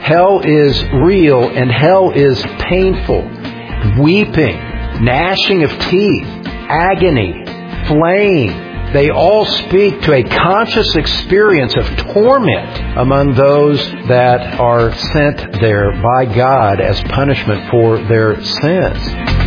Hell is real and hell is painful. Weeping, gnashing of teeth, agony, flame. They all speak to a conscious experience of torment among those that are sent there by God as punishment for their sins.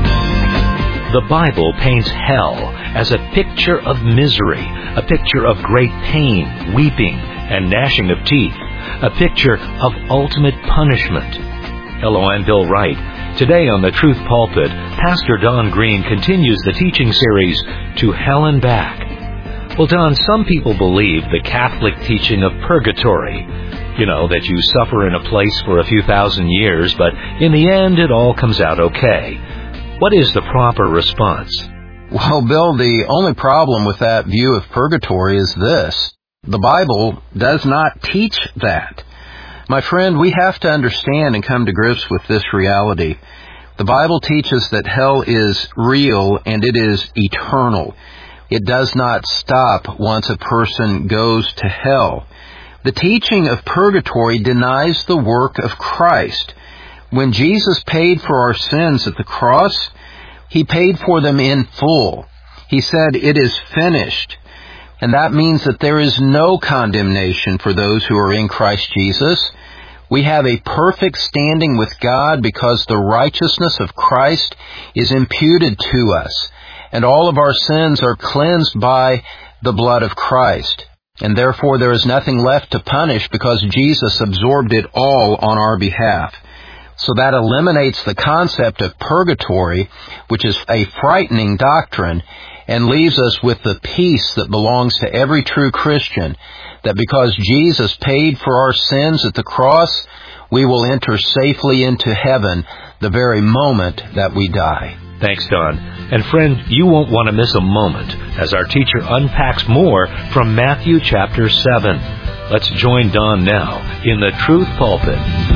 The Bible paints hell as a picture of misery, a picture of great pain, weeping, and gnashing of teeth, a picture of ultimate punishment. Hello, I'm Bill Wright. Today on the Truth Pulpit, Pastor Don Green continues the teaching series, To Hell and Back. Well, Don, some people believe the Catholic teaching of purgatory. You know, that you suffer in a place for a few thousand years, but in the end it all comes out okay. What is the proper response? Well, Bill, the only problem with that view of purgatory is this. The Bible does not teach that. My friend, we have to understand and come to grips with this reality. The Bible teaches that hell is real and it is eternal. It does not stop once a person goes to hell. The teaching of purgatory denies the work of Christ. When Jesus paid for our sins at the cross, He paid for them in full. He said, "It is finished." And that means that there is no condemnation for those who are in Christ Jesus. We have a perfect standing with God because the righteousness of Christ is imputed to us. And all of our sins are cleansed by the blood of Christ. And therefore there is nothing left to punish because Jesus absorbed it all on our behalf. So that eliminates the concept of purgatory, which is a frightening doctrine, and leaves us with the peace that belongs to every true Christian, that because Jesus paid for our sins at the cross, we will enter safely into heaven the very moment that we die. Thanks, Don. And friend, you won't want to miss a moment as our teacher unpacks more from Matthew chapter 7. Let's join Don now in the Truth Pulpit.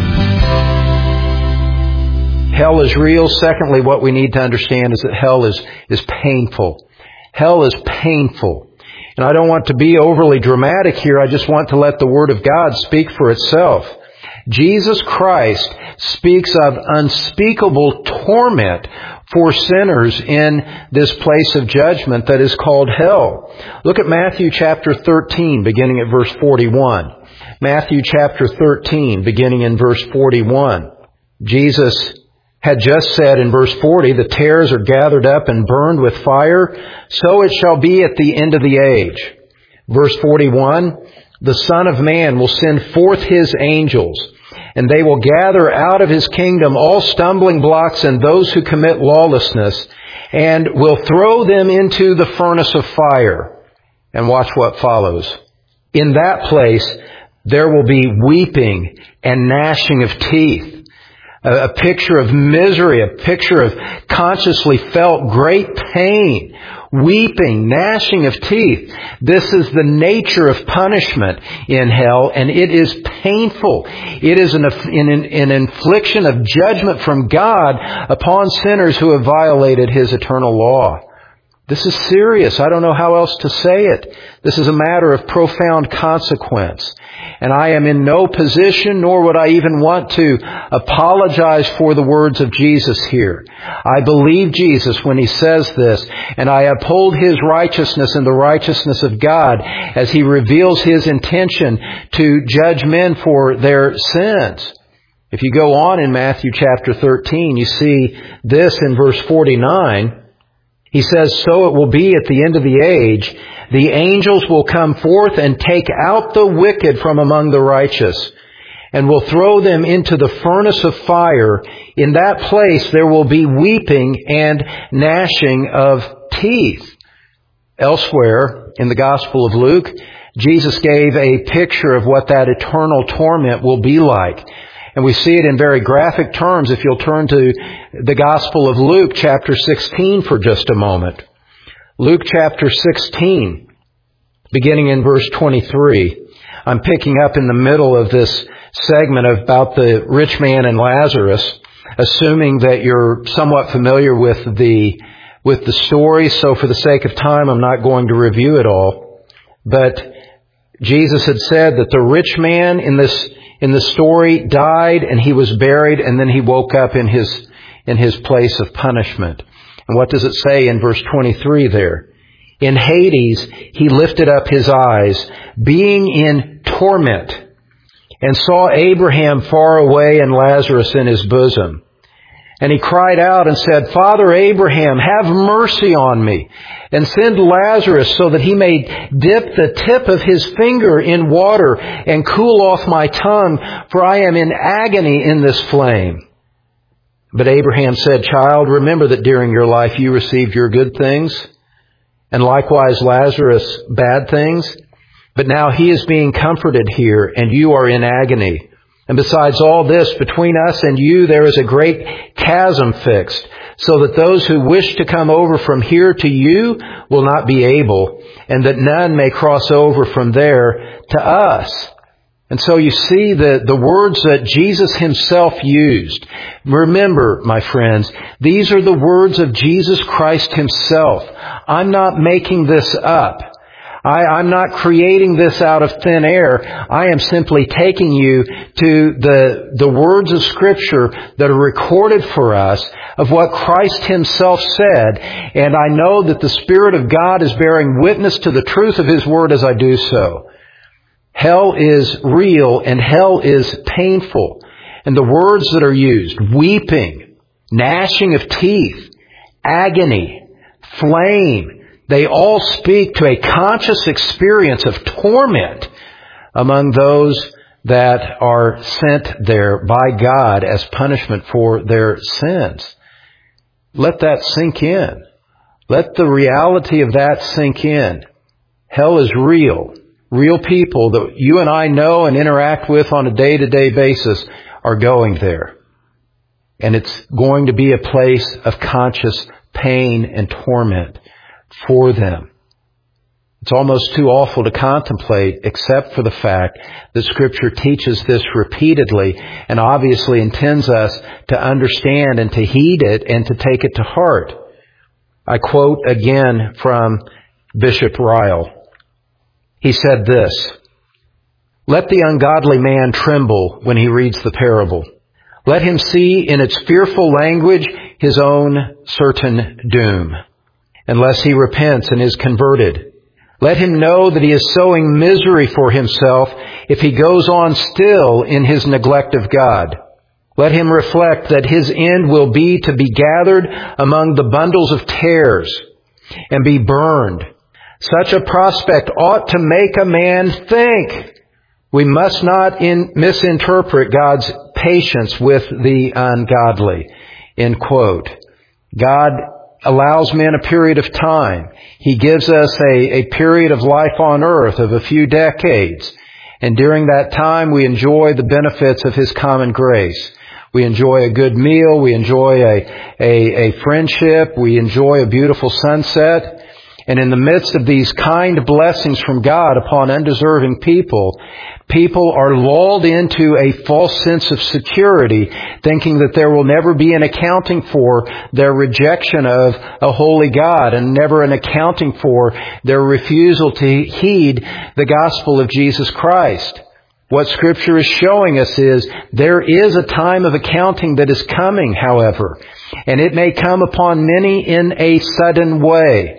Hell is real. Secondly, what we need to understand is that hell is painful. Hell is painful. And I don't want to be overly dramatic here. I just want to let the Word of God speak for itself. Jesus Christ speaks of unspeakable torment for sinners in this place of judgment that is called hell. Look at Matthew chapter 13, beginning at verse 41. Matthew chapter 13, beginning in verse 41. Jesus had just said in verse 40, "The tares are gathered up and burned with fire, so it shall be at the end of the age." Verse 41, "The Son of Man will send forth His angels, and they will gather out of His kingdom all stumbling blocks and those who commit lawlessness, and will throw them into the furnace of fire." And watch what follows. "In that place there will be weeping and gnashing of teeth." A picture of misery, a picture of consciously felt great pain, weeping, gnashing of teeth. This is the nature of punishment in hell, and it is painful. It is an infliction of judgment from God upon sinners who have violated His eternal law. This is serious. I don't know how else to say it. This is a matter of profound consequence. And I am in no position, nor would I even want to apologize for the words of Jesus here. I believe Jesus when He says this, and I uphold His righteousness and the righteousness of God as He reveals His intention to judge men for their sins. If you go on in Matthew chapter 13, you see this in verse 49. He says, "So it will be at the end of the age, the angels will come forth and take out the wicked from among the righteous, and will throw them into the furnace of fire. In that place there will be weeping and gnashing of teeth." Elsewhere in the Gospel of Luke, Jesus gave a picture of what that eternal torment will be like. And we see it in very graphic terms if you'll turn to the Gospel of Luke chapter 16 for just a moment. Luke chapter 16, beginning in verse 23. I'm picking up in the middle of this segment about the rich man and Lazarus, assuming that you're somewhat familiar with the story. So for the sake of time, I'm not going to review it all. But Jesus had said that the rich man in the story died and he was buried and then he woke up in his place of punishment. And what does it say in verse 23 there? In Hades, he lifted up his eyes, being in torment, and saw Abraham far away and Lazarus in his bosom. And he cried out and said, Father Abraham, have mercy on me, and send Lazarus so that he may dip the tip of his finger in water and cool off my tongue, for I am in agony in this flame. But Abraham said, Child, remember that during your life you received your good things, and likewise Lazarus bad things. But now he is being comforted here, and you are in agony. And besides all this, between us and you there is a great chasm fixed, so that those who wish to come over from here to you will not be able, and that none may cross over from there to us. And so you see the words that Jesus himself used. Remember, my friends, these are the words of Jesus Christ himself. I'm not making this up. I'm not creating this out of thin air. I am simply taking you to the words of Scripture that are recorded for us of what Christ himself said. And I know that the Spirit of God is bearing witness to the truth of his word as I do so. Hell is real and hell is painful. And the words that are used, weeping, gnashing of teeth, agony, flame, they all speak to a conscious experience of torment among those that are sent there by God as punishment for their sins. Let that sink in. Let the reality of that sink in. Hell is real. Real people that you and I know and interact with on a day-to-day basis are going there. And it's going to be a place of conscious pain and torment for them. It's almost too awful to contemplate, except for the fact that Scripture teaches this repeatedly and obviously intends us to understand and to heed it and to take it to heart. I quote again from Bishop Ryle. He said this, "Let the ungodly man tremble when he reads the parable. Let him see in its fearful language his own certain doom. Unless he repents and is converted, let him know that he is sowing misery for himself if he goes on still in his neglect of God. Let him reflect that his end will be to be gathered among the bundles of tares and be burned. Such a prospect ought to make a man think." We must not misinterpret God's patience with the ungodly. End quote. God allows men a period of time. He gives us a period of life on earth of a few decades. And during that time, we enjoy the benefits of his common grace. We enjoy a good meal. We enjoy a friendship. We enjoy a beautiful sunset. And in the midst of these kind blessings from God upon undeserving people, people are lulled into a false sense of security, thinking that there will never be an accounting for their rejection of a holy God and never an accounting for their refusal to heed the gospel of Jesus Christ. What Scripture is showing us is there is a time of accounting that is coming, however, and it may come upon many in a sudden way,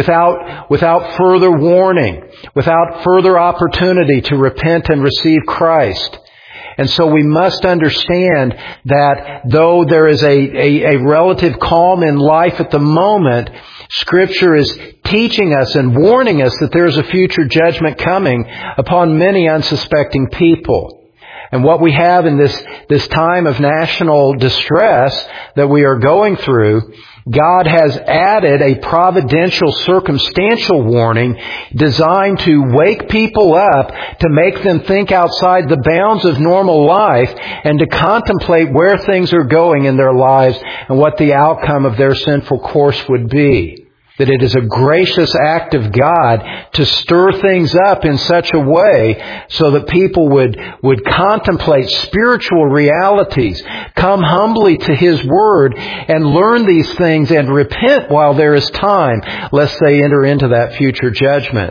without further warning, without further opportunity to repent and receive Christ. And so we must understand that though there is a relative calm in life at the moment, Scripture is teaching us and warning us that there is a future judgment coming upon many unsuspecting people. And what we have in this time of national distress that we are going through, God has added a providential, circumstantial warning designed to wake people up, to make them think outside the bounds of normal life, and to contemplate where things are going in their lives and what the outcome of their sinful course would be. That it is a gracious act of God to stir things up in such a way so that people would contemplate spiritual realities, come humbly to His Word, and learn these things and repent while there is time, lest they enter into that future judgment.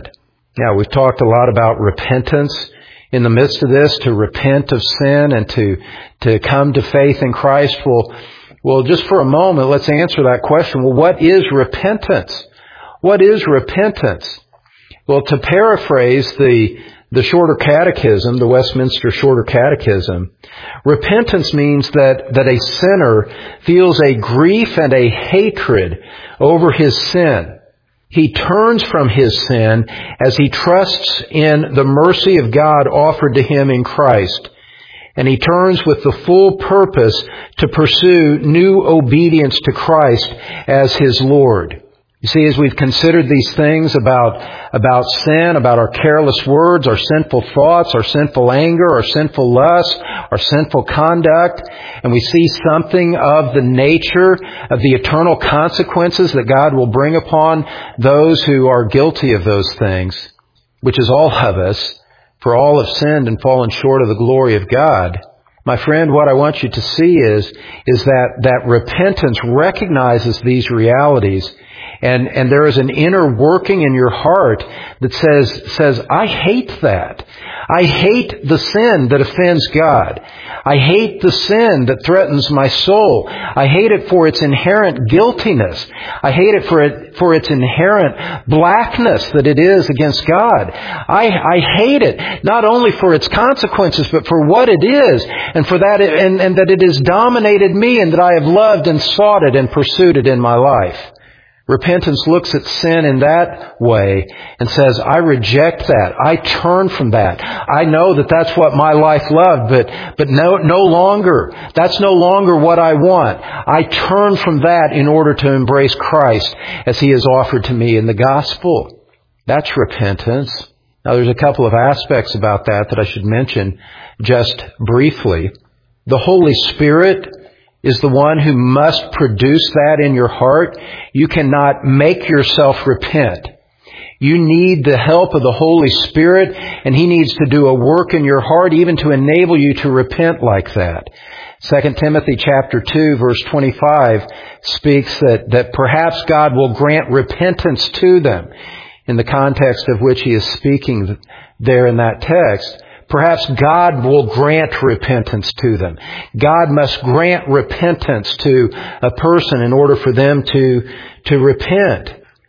Now, we've talked a lot about repentance. In the midst of this, to repent of sin and to come to faith in Christ. Well, just for a moment, let's answer that question. Well, what is repentance? What is repentance? Well, to paraphrase the Shorter Catechism, the Westminster Shorter Catechism, repentance means that a sinner feels a grief and a hatred over his sin. He turns from his sin as he trusts in the mercy of God offered to him in Christ. And he turns with the full purpose to pursue new obedience to Christ as his Lord. You see, as we've considered these things about sin, about our careless words, our sinful thoughts, our sinful anger, our sinful lust, our sinful conduct, and we see something of the nature of the eternal consequences that God will bring upon those who are guilty of those things, which is all of us, for all have sinned and fallen short of the glory of God. My friend, what I want you to see is that repentance recognizes these realities. And there is an inner working in your heart that says, I hate that. I hate the sin that offends God. I hate the sin that threatens my soul. I hate it for its inherent guiltiness. I hate it for its inherent blackness that it is against God. I hate it not only for its consequences, but for what it is, and for that, and that it has dominated me, and that I have loved and sought it and pursued it in my life. Repentance looks at sin in that way and says, I reject that. I turn from that. I know that that's what my life loved, but no longer. That's no longer what I want. I turn from that in order to embrace Christ as He has offered to me in the gospel. That's repentance. Now, there's a couple of aspects about that I should mention just briefly. The Holy Spirit is the one who must produce that in your heart. You cannot make yourself repent. You need the help of the Holy Spirit, and He needs to do a work in your heart even to enable you to repent like that. 2 Timothy chapter 2 verse 25 speaks that perhaps God will grant repentance to them in the context of which He is speaking there in that text. Perhaps God will grant repentance to them. God must grant repentance to a person in order for them to repent.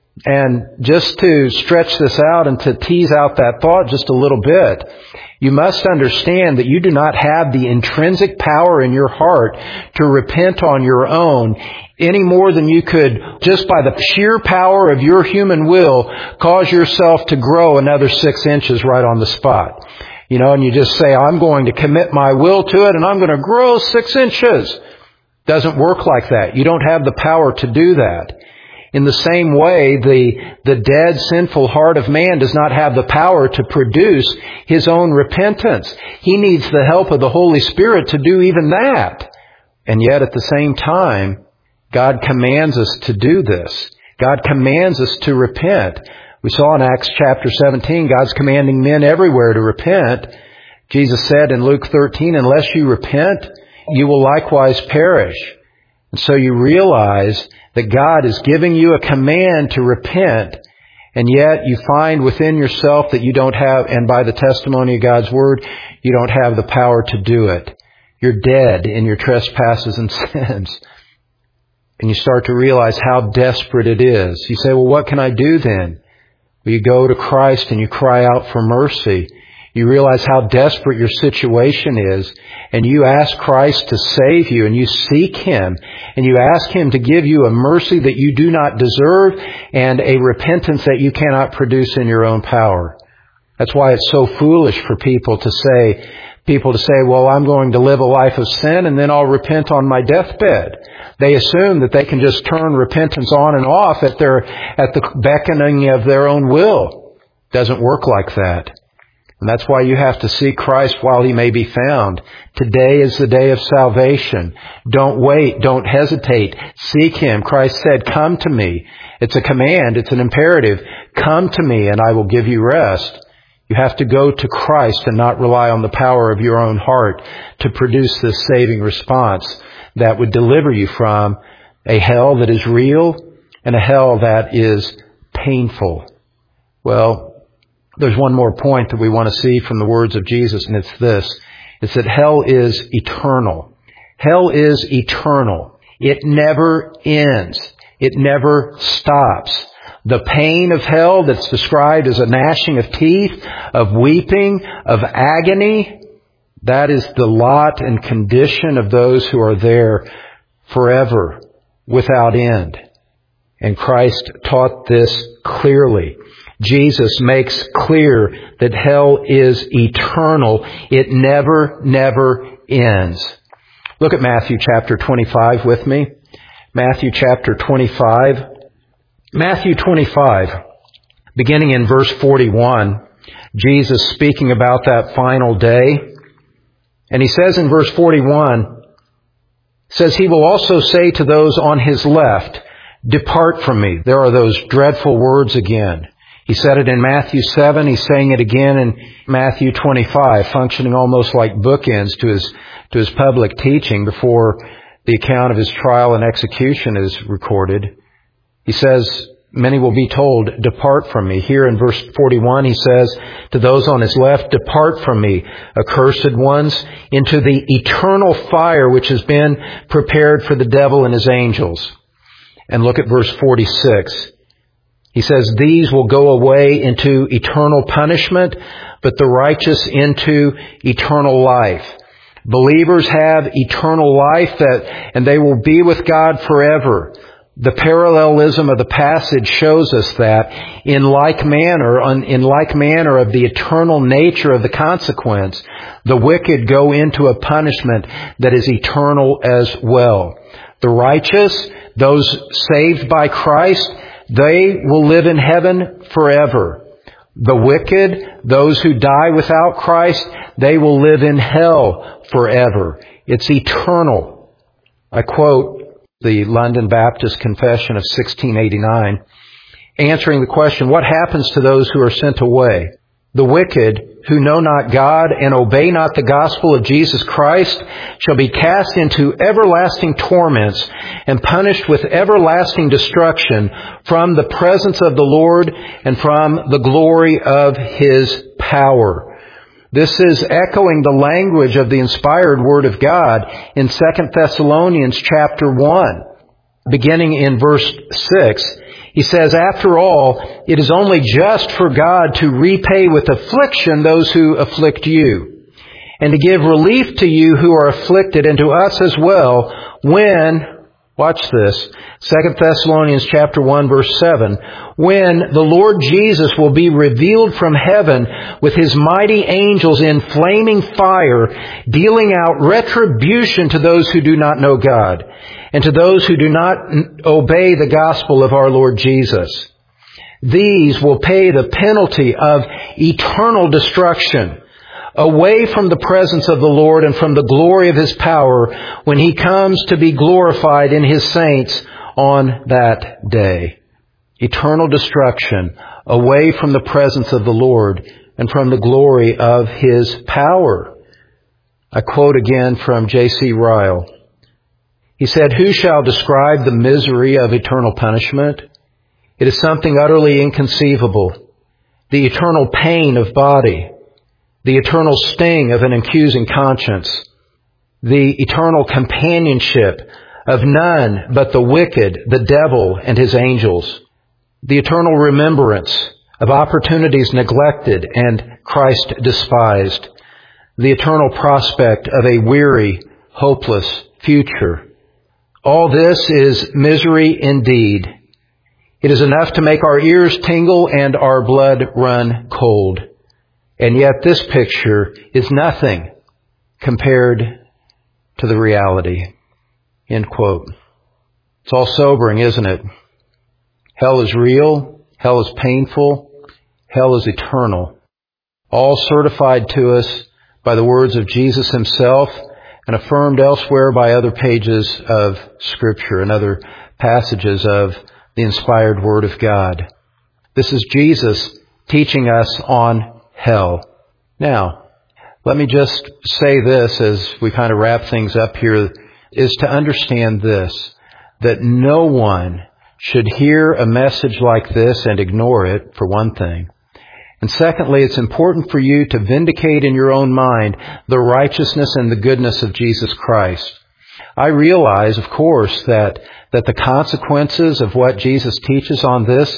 And just to stretch this out and to tease out that thought just a little bit, you must understand that you do not have the intrinsic power in your heart to repent on your own any more than you could, just by the sheer power of your human will, cause yourself to grow another 6 inches right on the spot. You know, and you just say, I'm going to commit my will to it and I'm going to grow 6 inches. Doesn't work like that. You don't have the power to do that. In the same way, the dead, sinful heart of man does not have the power to produce his own repentance. He needs the help of the Holy Spirit to do even that. And yet at the same time, God commands us to do this. God commands us to repent. We saw in Acts chapter 17, God's commanding men everywhere to repent. Jesus said in Luke 13, unless you repent, you will likewise perish. And so you realize that God is giving you a command to repent, and yet you find within yourself that you don't have, and by the testimony of God's Word, you don't have the power to do it. You're dead in your trespasses and sins. And you start to realize how desperate it is. You say, well, what can I do then? Well, you go to Christ and you cry out for mercy. You realize how desperate your situation is, and you ask Christ to save you, and you seek Him, and you ask Him to give you a mercy that you do not deserve and a repentance that you cannot produce in your own power. That's why it's so foolish for people to say, well, I'm going to live a life of sin and then I'll repent on my deathbed. They assume that they can just turn repentance on and off at the beckoning of their own will. It doesn't work like that. And that's why you have to seek Christ while He may be found. Today is the day of salvation. Don't wait. Don't hesitate. Seek Him. Christ said, come to me. It's a command. It's an imperative. Come to me and I will give you rest. You have to go to Christ and not rely on the power of your own heart to produce this saving response that would deliver you from a hell that is real and a hell that is painful. Well, There's one more point that we want to see from the words of Jesus, and it's this. It's that hell is eternal. Hell is eternal. It never ends. It never stops. The pain of hell that's described as a gnashing of teeth, of weeping, of agony, that is the lot and condition of those who are there forever, without end. And Christ taught this clearly. Jesus makes clear that hell is eternal. It never ends. Look at Matthew chapter 25 with me. Matthew chapter 25. Matthew 25, beginning in verse 41, Jesus speaking about that final day. And he says in verse 41, says, He will also say to those on His left, Depart from me. There are those dreadful words again. He said it in Matthew 7. He's saying it again in Matthew 25, functioning almost like bookends to his public teaching before the account of His trial and execution is recorded. He says, many will be told, Depart from me. Here in verse 41, he says to those on his left, Depart from me, accursed ones, into the eternal fire which has been prepared for the devil and his angels. And look at verse 46. He says, These will go away into eternal punishment, but the righteous into eternal life. Believers have eternal life and they will be with God forever. The parallelism of the passage shows us that in like manner of the eternal nature of the consequence, the wicked go into a punishment that is eternal as well. The righteous, those saved by Christ, they will live in heaven forever. The wicked, those who die without Christ, they will live in hell forever. It's eternal. I quote the London Baptist Confession of 1689, answering the question, what happens to those who are sent away? The wicked, who know not God and obey not the gospel of Jesus Christ, shall be cast into everlasting torments and punished with everlasting destruction from the presence of the Lord and from the glory of His power. This is echoing the language of the inspired Word of God in 2 Thessalonians chapter 1, beginning in verse 6. He says, After all, it is only just for God to repay with affliction those who afflict you, and to give relief to you who are afflicted, and to us as well, when, watch this, 2 Thessalonians chapter 1 verse 7, when the Lord Jesus will be revealed from heaven with His mighty angels in flaming fire, dealing out retribution to those who do not know God, and to those who do not obey the gospel of our Lord Jesus. These will pay the penalty of eternal destruction, away from the presence of the Lord and from the glory of His power when He comes to be glorified in His saints on that day. Eternal destruction, away from the presence of the Lord and from the glory of His power. I quote again from J.C. Ryle. He said, Who shall describe the misery of eternal punishment? It is something utterly inconceivable. The eternal pain of body, the eternal sting of an accusing conscience, the eternal companionship of none but the wicked, the devil, and his angels, the eternal remembrance of opportunities neglected and Christ despised, the eternal prospect of a weary, hopeless future. All this is misery indeed. It is enough to make our ears tingle and our blood run cold. And yet this picture is nothing compared to the reality. End quote. It's all sobering, isn't it? Hell is real. Hell is painful. Hell is eternal. All certified to us by the words of Jesus Himself and affirmed elsewhere by other pages of Scripture and other passages of the inspired Word of God. This is Jesus teaching us on hell. Now, let me just say this as we kind of wrap things up here, is to understand this, that no one should hear a message like this and ignore it, for one thing. And secondly, it's important for you to vindicate in your own mind the righteousness and the goodness of Jesus Christ. I realize, of course, that the consequences of what Jesus teaches on this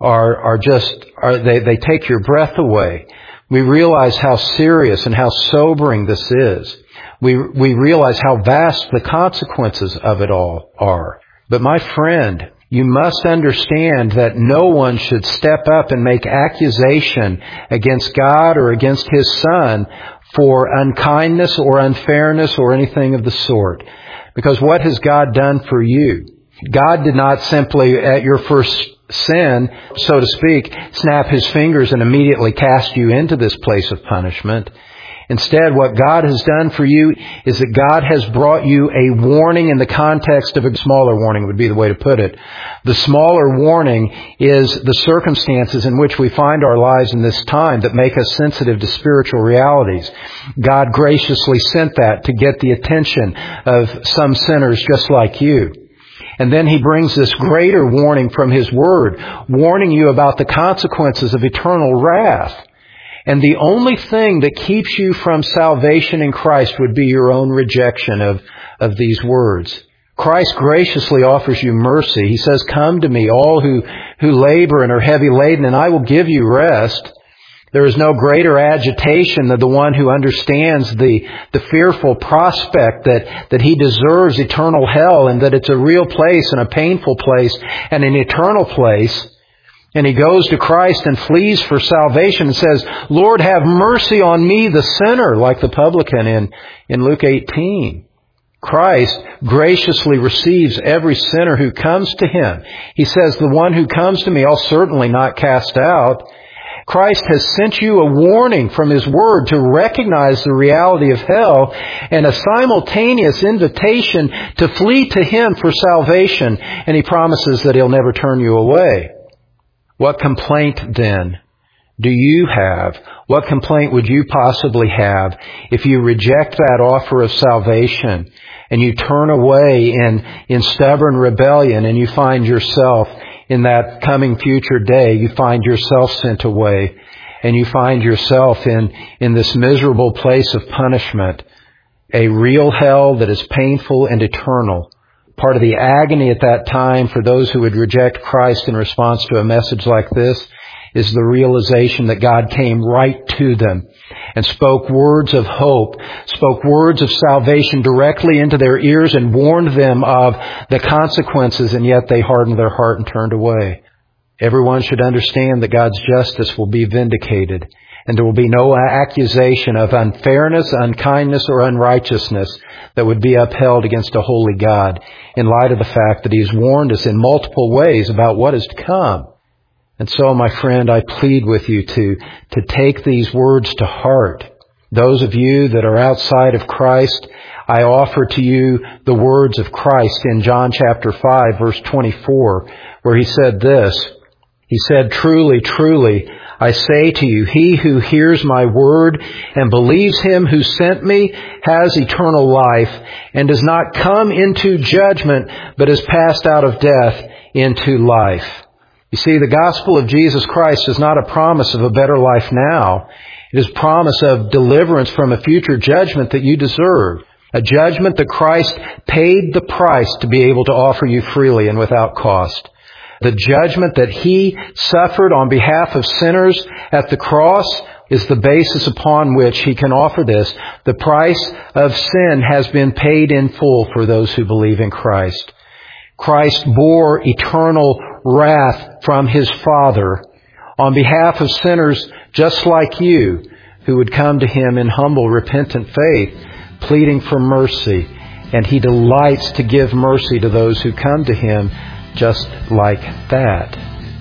they take your breath away. We realize how serious and how sobering this is. We realize how vast the consequences of it all are. But my friend, you must understand that no one should step up and make accusation against God or against His Son for unkindness or unfairness or anything of the sort. Because what has God done for you? God did not simply, at your first sin, so to speak, snap His fingers and immediately cast you into this place of punishment. Instead, what God has done for you is that God has brought you a warning in the context of a smaller warning would be the way to put it. The smaller warning is the circumstances in which we find our lives in this time that make us sensitive to spiritual realities. God graciously sent that to get the attention of some sinners just like you. And then He brings this greater warning from His Word, warning you about the consequences of eternal wrath. And the only thing that keeps you from salvation in Christ would be your own rejection of these words. Christ graciously offers you mercy. He says, "Come to me, all who labor and are heavy laden, and I will give you rest." There is no greater agitation than the one who understands the fearful prospect that he deserves eternal hell and that it's a real place and a painful place and an eternal place. And he goes to Christ and flees for salvation and says, "Lord, have mercy on me, the sinner," like the publican in Luke 18. Christ graciously receives every sinner who comes to Him. He says, "The one who comes to me, I'll certainly not cast out." Christ has sent you a warning from His Word to recognize the reality of hell and a simultaneous invitation to flee to Him for salvation. And He promises that He'll never turn you away. What complaint then do you have? What complaint would you possibly have if you reject that offer of salvation and you turn away in stubborn rebellion and you find yourself in that coming future day, you find yourself sent away and you find yourself in this miserable place of punishment, a real hell that is painful and eternal? Part of the agony at that time for those who would reject Christ in response to a message like this is the realization that God came right to them and spoke words of hope, spoke words of salvation directly into their ears and warned them of the consequences, and yet they hardened their heart and turned away. Everyone should understand that God's justice will be vindicated, and there will be no accusation of unfairness, unkindness, or unrighteousness that would be upheld against a holy God in light of the fact that He has warned us in multiple ways about what is to come. And so, my friend, I plead with you to take these words to heart. Those of you that are outside of Christ, I offer to you the words of Christ in John chapter 5, verse 24, where He said this. He said, "Truly, truly, I say to you, he who hears my word and believes Him who sent me has eternal life and does not come into judgment, but is passed out of death into life." You see, the gospel of Jesus Christ is not a promise of a better life now. It is a promise of deliverance from a future judgment that you deserve. A judgment that Christ paid the price to be able to offer you freely and without cost. The judgment that He suffered on behalf of sinners at the cross is the basis upon which He can offer this. The price of sin has been paid in full for those who believe in Christ. Christ bore eternal wrath from His Father on behalf of sinners just like you who would come to Him in humble, repentant faith, pleading for mercy. And He delights to give mercy to those who come to Him just like that.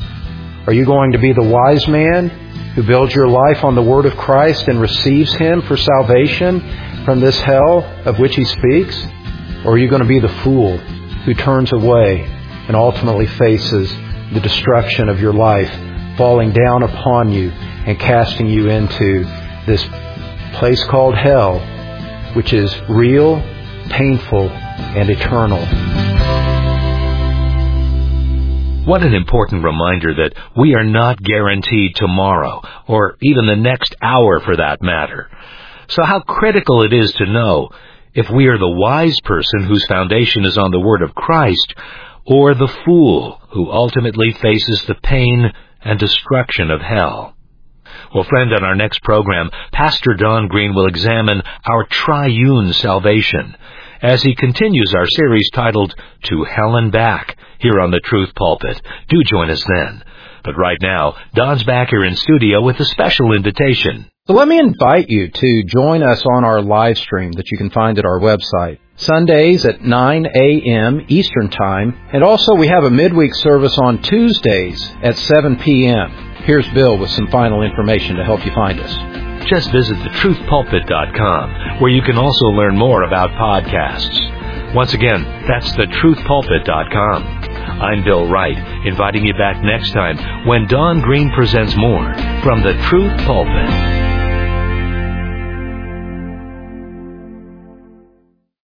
Are you going to be the wise man who builds your life on the Word of Christ and receives Him for salvation from this hell of which He speaks? Or are you going to be the fool who turns away and ultimately faces the destruction of your life, falling down upon you and casting you into this place called hell, which is real, painful, and eternal? What an important reminder that we are not guaranteed tomorrow, or even the next hour for that matter. So how critical it is to know if we are the wise person whose foundation is on the Word of Christ, or the fool who ultimately faces the pain and destruction of hell. Well, friend, on our next program, Pastor Don Green will examine our triune salvation as he continues our series titled To Hell and Back here on the Truth Pulpit. Do join us then. But right now, Don's back here in studio with a special invitation. So let me invite you to join us on our live stream that you can find at our website. Sundays at 9 a.m. Eastern Time. And also we have a midweek service on Tuesdays at 7 p.m. Here's Bill with some final information to help you find us. Just visit thetruthpulpit.com, where you can also learn more about podcasts. Once again, that's thetruthpulpit.com. I'm Bill Wright, inviting you back next time when Don Green presents more from the Truth Pulpit.